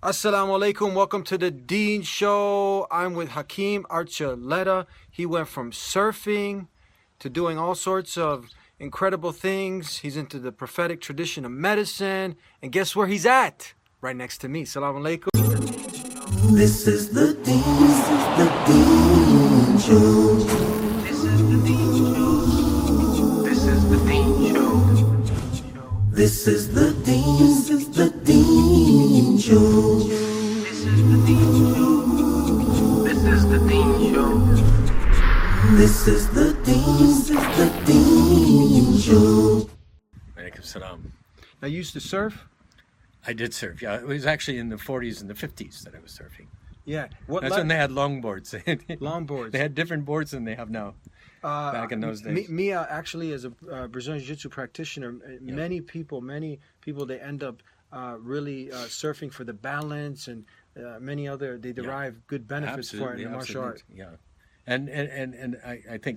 Assalamu alaikum. Welcome to the Dean Show. I'm with Hakeem Archuleta. He went from surfing to doing all sorts of incredible things. He's into the prophetic tradition of medicine. And guess where he's at? Right next to me. Assalamu alaikum. This is the Dean Show. This is the Dean Show. This is the Dean Show. This is the Dean Show. This is the Dean Show. This is the Dean Show. This is the Dean Show. Alaikum salam. Now, you used to surf? I did surf, yeah. It was actually in the 40s and the 50s that I was surfing. Yeah. That's when they had longboards. Longboards. They had different boards than they have now. Back in those days. Me, actually, as a Brazilian Jiu-Jitsu practitioner, many people, they end up really surfing for the balance and many other, they derive good benefits for it in the martial art. Yeah. And I think,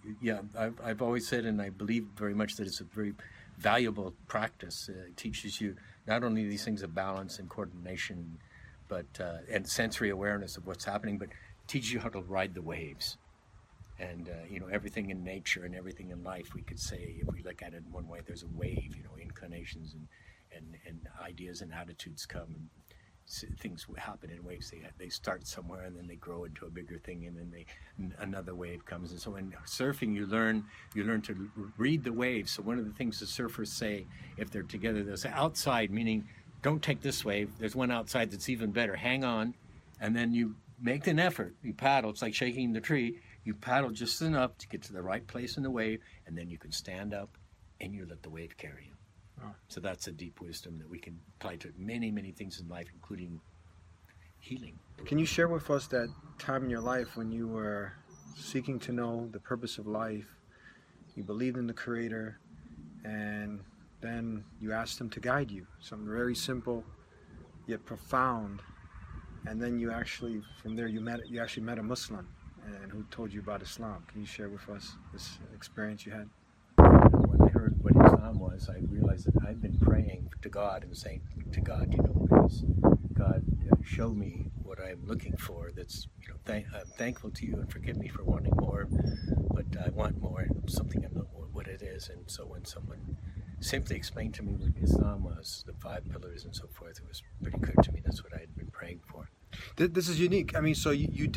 I've always said, and I believe very much that it's a very valuable practice. It teaches you not only these things of balance and coordination, but and sensory awareness of what's happening, but teaches you how to ride the waves. And, everything in nature and everything in life, we could say, if we look at it in one way, there's a wave, inclinations and ideas and attitudes come, and things happen in waves. They start somewhere, and then they grow into a bigger thing, and then another wave comes. And so in surfing, you learn to read the waves. So one of the things the surfers say, if they're together, they'll say outside, meaning don't take this wave. There's one outside that's even better. Hang on. And then you make an effort. You paddle. It's like shaking the tree. You paddle just enough to get to the right place in the wave, and then you can stand up and you let the wave carry you. Oh. So that's a deep wisdom that we can apply to many, many things in life, including healing. Can you share with us that time in your life when you were seeking to know the purpose of life, you believed in the Creator, and then you asked Him to guide you? Something very simple, yet profound. And then you actually, from there, you actually met a Muslim, and who told you about Islam. Can you share with us this experience you had? When I heard what Islam was, I realized that I'd been praying to God and saying to God, please, God, show me what I'm looking for. That's, I'm thankful to you and forgive me for wanting more, but I want more, something I know what it is. And so when someone simply explained to me what Islam was, the 5 pillars and so forth, it was pretty clear to me that's what I had been praying for. This is unique. I mean, so you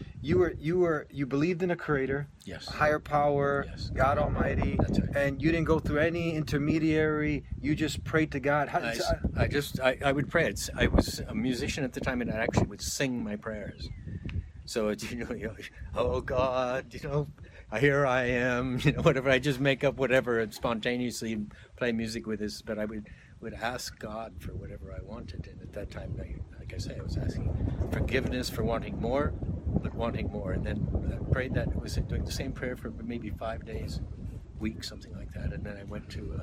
believed in a Creator, yes, a higher power, yes, God Almighty, that's right, and you didn't go through any intermediary. You just prayed to God. I would pray. I was a musician at the time, and I actually would sing my prayers. So it's oh God, here I am, whatever. I just make up whatever and spontaneously play music with this, but I would ask God for whatever I wanted. And at that time, like I say, I was asking forgiveness for wanting more, but wanting more. And then I prayed that. It was doing the same prayer for maybe 5 days, weeks, something like that. And then I went to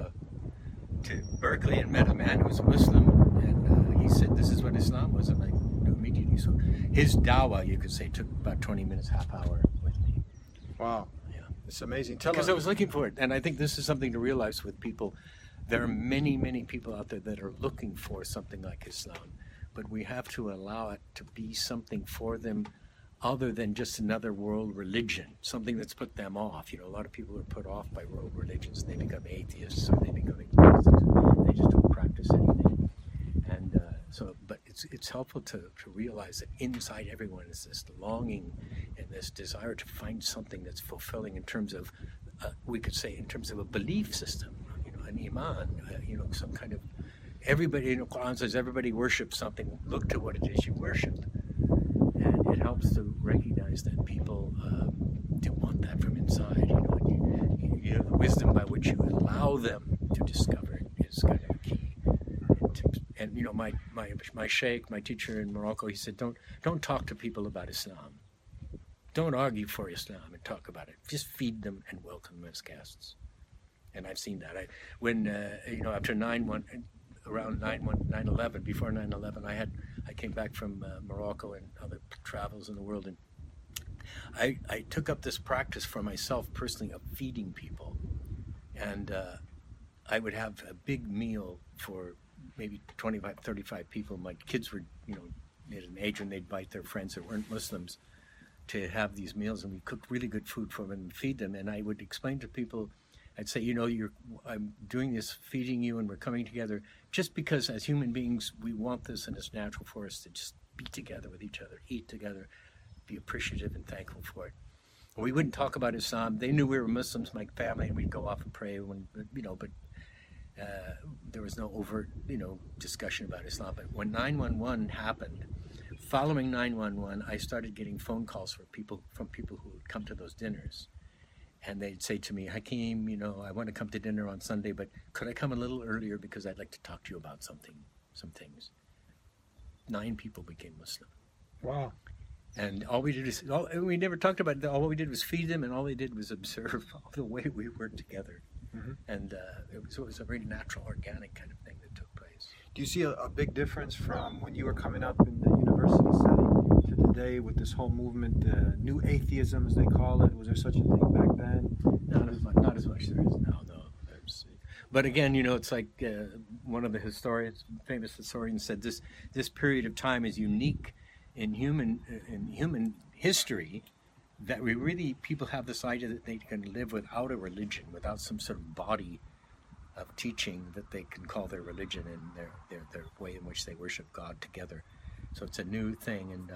Berkeley and met a man who was a Muslim, and he said, this is what Islam was. And I knew immediately. So his dawah, you could say, took about 20 minutes, half hour with me. Wow. Yeah. It's amazing. Because I was looking for it. And I think this is something to realize with people. There are many, many people out there that are looking for something like Islam, but we have to allow it to be something for them other than just another world religion, something that's put them off. A lot of people are put off by world religions. They become atheists or they become agnostics. They just don't practice anything. And but it's helpful to realize that inside everyone is this longing and this desire to find something that's fulfilling in terms of, we could say, in terms of a belief system. An iman, some kind of, everybody, Quran says everybody worships something. Look to what it is you worship. And it helps to recognize that people do want that from inside. The wisdom by which you allow them to discover it is kind of key. And my sheikh, my teacher in Morocco, he said, don't talk to people about Islam. Don't argue for Islam and talk about it. Just feed them and welcome them as guests. And I've seen that. After around 9/11, before 9/11, I came back from Morocco and other travels in the world, and I took up this practice for myself personally of feeding people, and I would have a big meal for maybe 25, 35 people. My kids were, at an age when they'd invite their friends that weren't Muslims to have these meals, and we cooked really good food for them and feed them. And I would explain to people, I'd say, I'm doing this, feeding you, and we're coming together just because as human beings, we want this, and it's natural for us to just be together with each other, eat together, be appreciative and thankful for it. We wouldn't talk about Islam. They knew we were Muslims, my family, and we'd go off and pray but there was no overt, discussion about Islam. But when 9/11 happened, following 9/11, I started getting phone calls from people who would come to those dinners. And they'd say to me, Hakeem, I want to come to dinner on Sunday, but could I come a little earlier because I'd like to talk to you about some things. 9 people became Muslim. Wow. And all we did is, we never talked about it. All we did was feed them, and all they did was observe the way we worked together. Mm-hmm. And it was a very natural, organic kind of thing that took place. Do you see a big difference from when you were coming up in the university setting to today with this whole movement, new atheism as they call it? Was there such a thing back then? Not as much as there is now, though. But again, it's like one of the famous historians said, this period of time is unique in human history, that people have this idea that they can live without a religion, without some sort of body of teaching that they can call their religion and their way in which they worship God together. So it's a new thing, and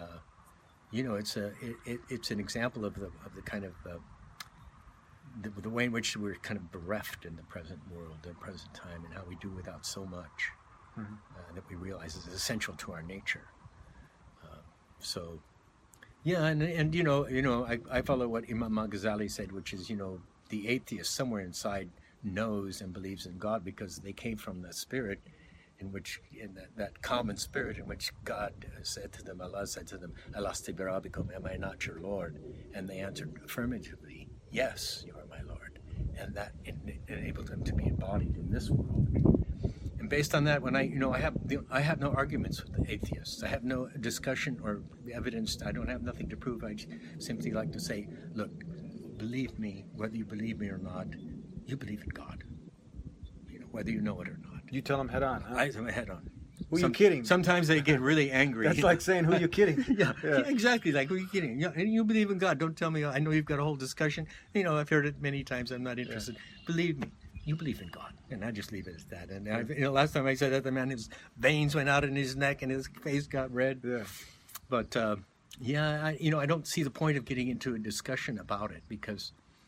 it's an example of the kind of the way in which we're kind of bereft in the present world, the present time, and how we do without so much that we realize is essential to our nature. So, yeah, and I follow what Imam al-Ghazali said, which is, the atheist somewhere inside knows and believes in God because they came from that spirit in that common spirit in which God said to them, Allah said to them, Alasti bi rabbikum, am I not your Lord? And they answered affirmatively, yes, you are my Lord. And that enabled them to be embodied in this world. And based on that, when I have no arguments with the atheists. I have no discussion or evidence. I don't have nothing to prove. I simply like to say, look, believe me, whether you believe me or not, you believe in God. Whether you know it or not. You tell them head on. Huh? I tell them head on. Who you kidding? Sometimes they get really angry. That's like saying, who you kidding? Yeah, exactly. Like, who you kidding? Yeah, and you believe in God. Don't tell me. I know you've got a whole discussion. I've heard it many times. I'm not interested. Yeah. Believe me. You believe in God, and I just leave it as that. And last time I said that, the man, his veins went out in his neck and his face got red. Yeah. But I don't see the point of getting into a discussion about it because,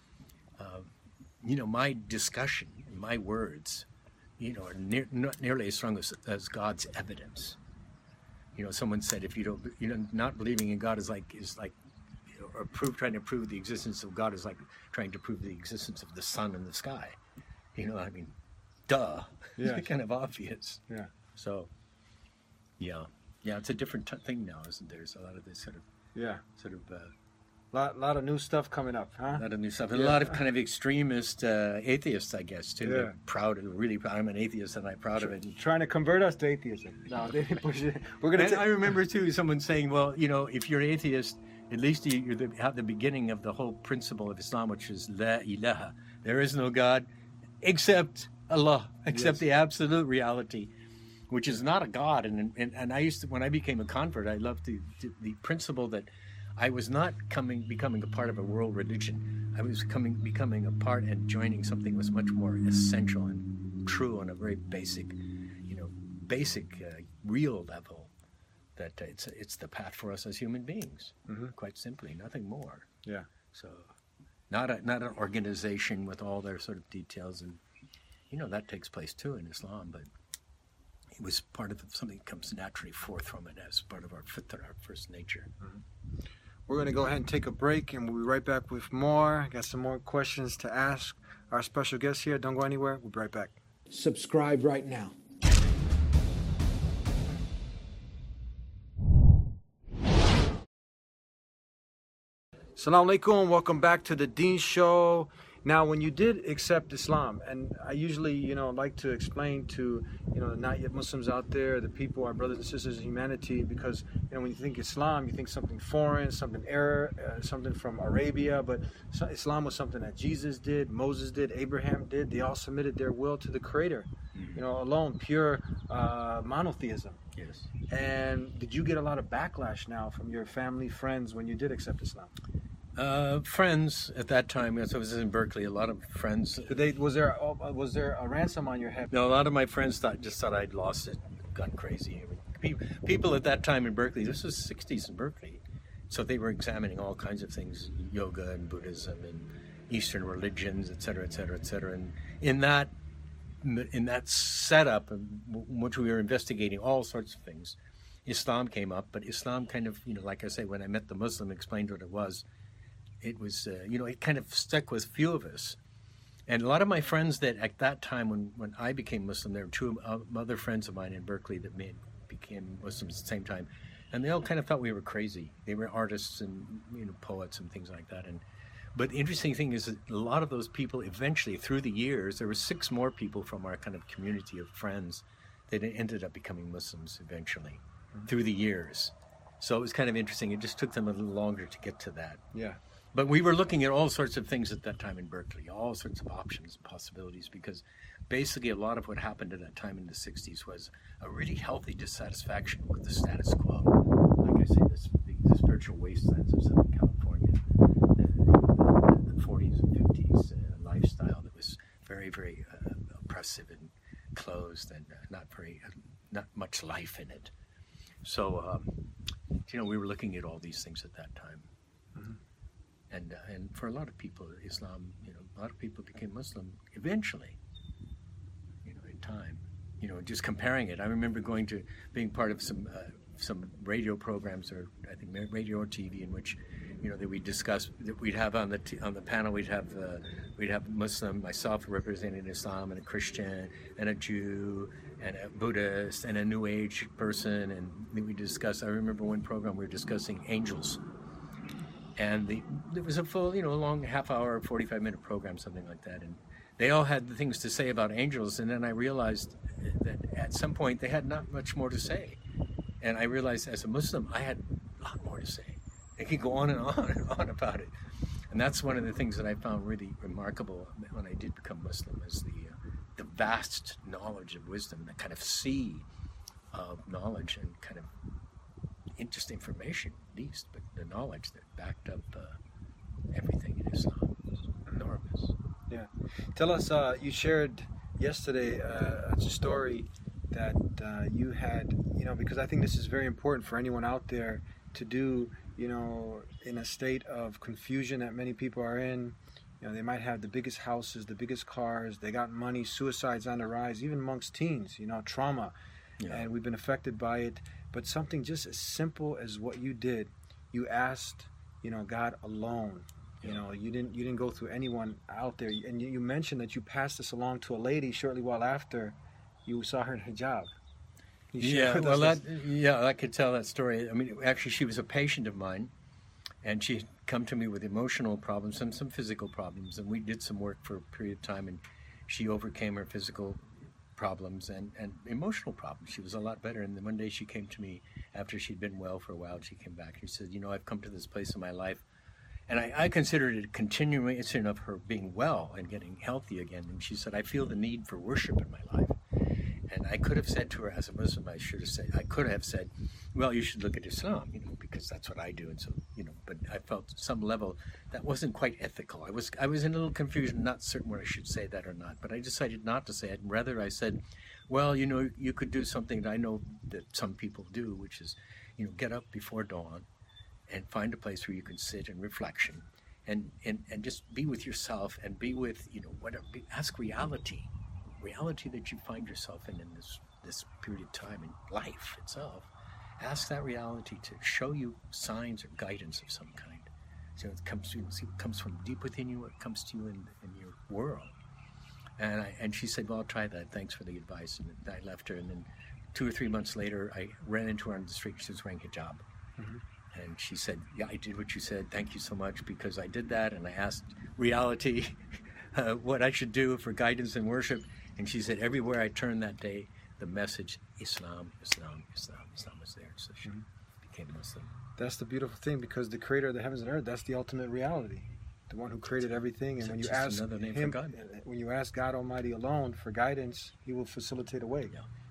my discussion, my words, are not nearly as strong as God's evidence. Someone said if you don't, not believing in God is like trying to prove the existence of God is like trying to prove the existence of the sun in the sky. Duh. Yeah. Kind of obvious. Yeah. So, yeah, it's a different thing now, isn't there? There's a lot of this lot of new stuff coming up, huh? A lot of new stuff, and a lot of kind of extremist atheists, I guess, too. Yeah. They're proud, I'm an atheist, and I'm proud of it. Trying to convert us to atheism. No, they push it. I remember too someone saying, well, if you're an atheist, at least you have the beginning of the whole principle of Islam, which is La ilaha. There is no God except Allah, except the absolute reality, which is not a God. And I used to, when I became a convert, I loved the principle that I was not becoming a part of a world religion. I was becoming a part and joining something that was much more essential and true on a very basic, real level. That it's the path for us as human beings, quite simply, nothing more. Yeah. So, not an organization with all their sort of details, and that takes place too in Islam, but it was part of something that comes naturally forth from it as part of our fitra, our first nature. Mm-hmm. We're going to go ahead and take a break, and we'll be right back with more. Got some more questions to ask our special guest here. Don't go anywhere. We'll be right back. Subscribe right now. Assalamu alaikum, welcome back to the Deen Show. Now, when you did accept Islam, and I usually, like to explain to, not yet Muslims out there, the people, our brothers and sisters in humanity, because, when you think Islam, you think something foreign, something something from Arabia, but Islam was something that Jesus did, Moses did, Abraham did. They all submitted their will to the Creator, alone, pure monotheism. Yes. And did you get a lot of backlash now from your family, friends when you did accept Islam? Friends at that time, as I was in Berkeley, a lot of friends. Was there a ransom on your head? No, a lot of my friends thought I'd lost it, gone crazy. People at that time in Berkeley, this was 60s in Berkeley, so they were examining all kinds of things, yoga and Buddhism and Eastern religions, et cetera, et cetera, et cetera. And in that setup, in which we were investigating all sorts of things, Islam came up. But Islam kind of, like I say, when I met the Muslim, explained what it was. It was, it kind of stuck with a few of us. And a lot of my friends that at that time, when I became Muslim, there were two other friends of mine in Berkeley that became Muslims at the same time. And they all kind of thought we were crazy. They were artists and, poets and things like that. But the interesting thing is that a lot of those people eventually, through the years, there were 6 more people from our kind of community of friends that ended up becoming Muslims eventually through the years. So it was kind of interesting. It just took them a little longer to get to that. Yeah. But we were looking at all sorts of things at that time in Berkeley, all sorts of options and possibilities, because basically a lot of what happened at that time in the 60s was a really healthy dissatisfaction with the status quo. Like I say, the spiritual wastelands of Southern California, the 40s and 50s lifestyle that was very, very oppressive and closed and not much life in it. So, we were looking at all these things at that time. Mm-hmm. And for a lot of people, Islam, a lot of people became Muslim eventually, in time. Just comparing it. I remember being part of some radio programs, or I think radio or TV, in which, that we discuss, that we'd have on the panel, we'd have Muslim, myself representing Islam, and a Christian, and a Jew, and a Buddhist, and a New Age person, and we discuss. I remember one program we were discussing angels. And there was a full, a long half-hour, 45-minute program, something like that. And they all had the things to say about angels. And then I realized that at some point they had not much more to say. And I realized as a Muslim, I had a lot more to say. They could go on and on and on about it. And that's one of the things that I found really remarkable when I did become Muslim, is the vast knowledge of wisdom, the kind of sea of knowledge and kind of just information, at least, but the knowledge that backed up everything in Islam was enormous. Yeah. Tell us, you shared yesterday a story that you had, because I think this is very important for anyone out there to do, in a state of confusion that many people are in. They might have the biggest houses, the biggest cars, they got money, suicides on the rise, even amongst teens, trauma. Yeah. And we've been affected by it. But something just as simple as what you did, you asked, God alone. Yeah. You didn't go through anyone out there. And you mentioned that you passed this along to a lady shortly while after you saw her in hijab. I could tell that story. I mean, actually, she was a patient of mine, and she had come to me with emotional problems and some physical problems, and we did some work for a period of time, and she overcame her physical problems and emotional problems. She was a lot better. And then one day she came to me after she'd been well for a while. She came back. She said, I've come to this place in my life, and I considered it a continuation of her being well and getting healthy again. And she said, I feel the need for worship in my life. And I could have said to her, as a Muslim, I could have said, well, you should look at Islam, because that's what I do. And so, but I felt at some level that wasn't quite ethical. I was in a little confusion, not certain whether I should say that or not, but I decided not to say it. And rather I said, well, you could do something that I know that some people do, which is, get up before dawn and find a place where you can sit in reflection and just be with yourself and be with, ask reality that you find yourself in this period of time in life itself. Ask that reality to show you signs or guidance of some kind. So it comes from deep within you, it comes to you in your world. And she said, well, I'll try that. Thanks for the advice. And I left her. And then 2 or 3 months later, I ran into her on the street. She was wearing hijab. Mm-hmm. And she said, yeah, I did what you said. Thank you so much, because I did that. And I asked reality what I should do for guidance and worship. And she said, everywhere I turned that day, the message, Islam, Islam, Islam, Islam was there. So she became Muslim. That's the beautiful thing, because the creator of the heavens and earth, that's the ultimate reality. The one who created everything. And when you ask God Almighty alone for guidance, he will facilitate a way. Yeah.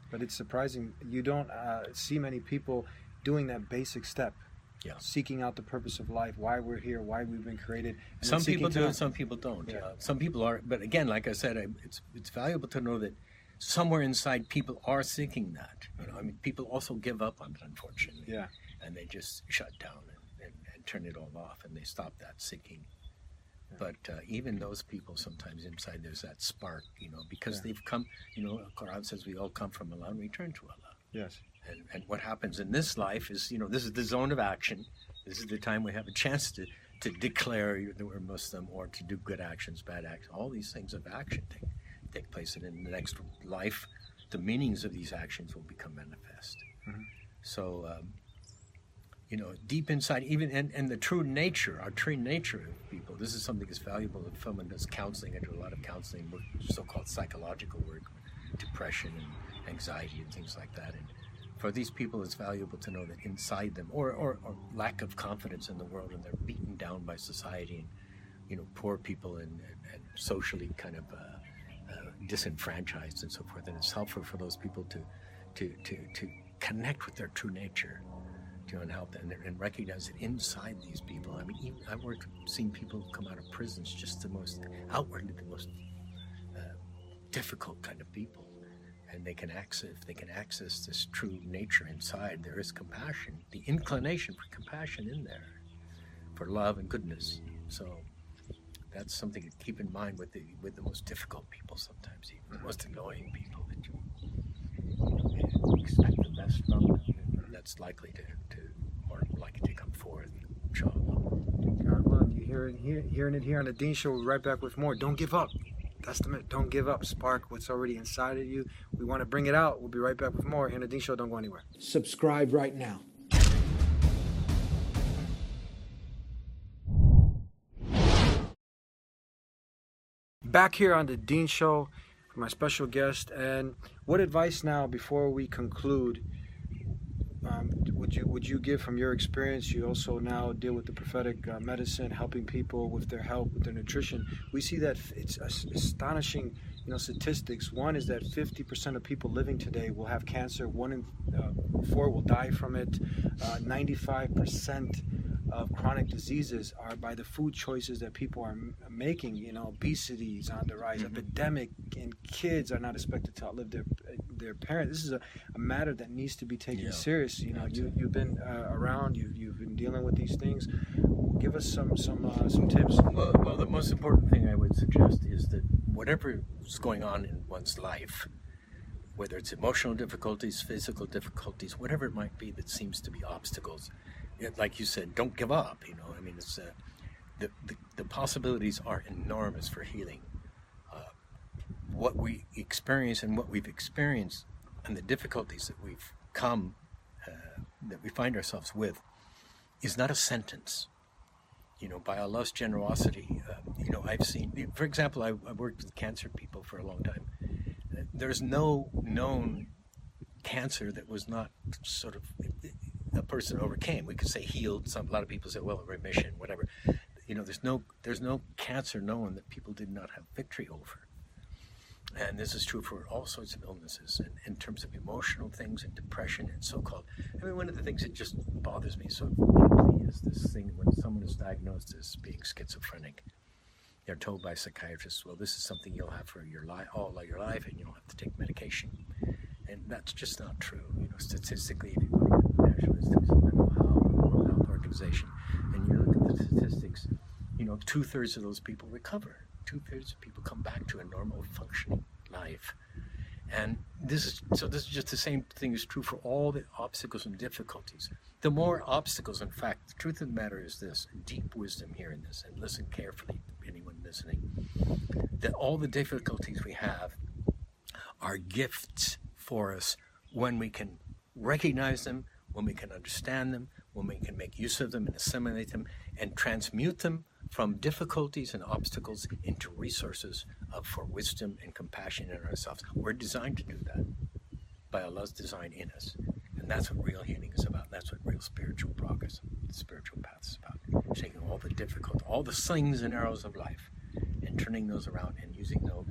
But it's surprising. You don't see many people doing that basic step. Yeah. Seeking out the purpose of life, why we're here, why we've been created. And Some then seeking people do to- it, some people don't. Yeah. Some people are, but again, like I said, it's valuable to know that somewhere inside people are seeking that. You know, I mean, people also give up on it, unfortunately. Yeah. And they just shut down and turn it all off, and they stop that seeking. But even those people, sometimes inside there's that spark, you know, because they've come, you know, the Quran says we all come from Allah and return to Allah. Yes. And what happens in this life is, you know, this is the zone of action. This is the time we have a chance to declare that we're Muslim, or to do good actions, bad actions. All these things of action take place. And in the next life, the meanings of these actions will become manifest. Mm-hmm. So, you know, deep inside, even and the true nature, our true nature of people, this is something that's valuable if someone does counseling. I do a lot of counseling work, so-called psychological work, depression and anxiety and things like that. And for these people, it's valuable to know that inside them, or lack of confidence in the world, and they're beaten down by society, and, you know, poor people and socially kind of disenfranchised and so forth. And it's helpful for those people to connect with their true nature, and help them and recognize that inside these people. I mean, even I've seen people come out of prisons, just the most outwardly the most difficult kind of people. And they can access this true nature inside. There is compassion, the inclination for compassion in there, for love and goodness. So that's something to keep in mind with the most difficult people. Sometimes even the most annoying people that you expect the best from them. That's likely to come forth. Inshallah. God willing, you hearing it here on the Dean Show. We'll be right back with more. Don't give up. That's the minute. Don't give up. Spark what's already inside of you. We want to bring it out. We'll be right back with more here on the Dean Show. Don't go anywhere. Subscribe right now. Back here on the Dean Show for my special guest. And what advice now, before we conclude, would you give from your experience? You also now deal with the prophetic medicine, helping people with their health, with their nutrition. We see that it's astonishing, you know, statistics. One is that 50% of people living today will have cancer. 1 in 4 will die from it. 95% of chronic diseases are by the food choices that people are making. You know, obesity is on the rise, epidemic, and kids are not expected to outlive their parents. This is a matter that needs to be taken serious. You know, you've been around, you've been dealing with these things. Give us some tips. Well, the most important thing I would suggest is that whatever is going on in one's life, whether it's emotional difficulties, physical difficulties, whatever it might be that seems to be obstacles, like you said, don't give up. You know, I mean, it's the possibilities are enormous for healing. What we experience and what we've experienced, and the difficulties that we've that we find ourselves with, is not a sentence. You know, by Allah's generosity, you know, I've seen, for example, I've worked with cancer people for a long time. There's no known cancer that was not sort of a person overcame. We could say healed. A lot of people say, well, remission, whatever. You know, there's no cancer known that people did not have victory over. And this is true for all sorts of illnesses, and in terms of emotional things and depression and so-called. I mean, one of the things that just bothers me so deeply is this thing when someone is diagnosed as being schizophrenic. They're told by psychiatrists, well, this is something you'll have for your all your life, and you don't have to take medication. And that's just not true. You know, statistically, if you go to the National Institute of Mental Health, the World Health Organization, and you look at the statistics, you know, 2/3 of those people recover. 2/3 of people come back to a normal functioning life. And this is just the same thing is true for all the obstacles and difficulties. The more obstacles, in fact, the truth of the matter is this, deep wisdom here in this, and listen carefully, anyone listening, that all the difficulties we have are gifts for us when we can recognize them, when we can understand them, when we can make use of them and assimilate them and transmute them from difficulties and obstacles into resources for wisdom and compassion in ourselves. We're designed to do that by Allah's design in us. And that's what real healing is about. That's what real spiritual progress, the spiritual path is about. Taking all the difficult, all the slings and arrows of life and turning those around and using those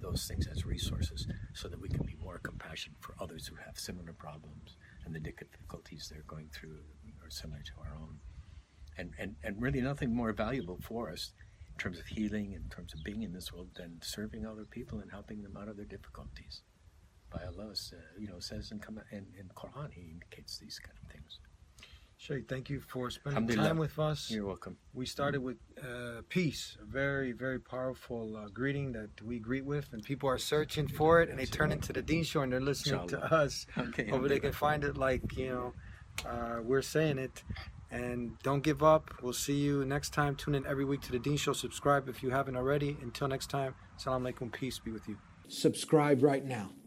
those things as resources so that we can be more compassionate for others who have similar problems and the difficulties they're going through are similar to our own. And really nothing more valuable for us in terms of healing, in terms of being in this world, than serving other people and helping them out of their difficulties. By Allah, says in Quran, He indicates these kind of things. Sheikh, thank you for spending Alhamdulillah. time with us. You're welcome. We started with peace, a very, very powerful greeting that we greet with, and people are searching for it, and they turn into the Deen Show, and they're listening to Inshallah. us. Okay, Hopefully they can find it like, we're saying it. And don't give up. We'll see you next time. Tune in every week to the Deen Show. Subscribe if you haven't already. Until next time, Assalamu alaikum. Peace be with you. Subscribe right now.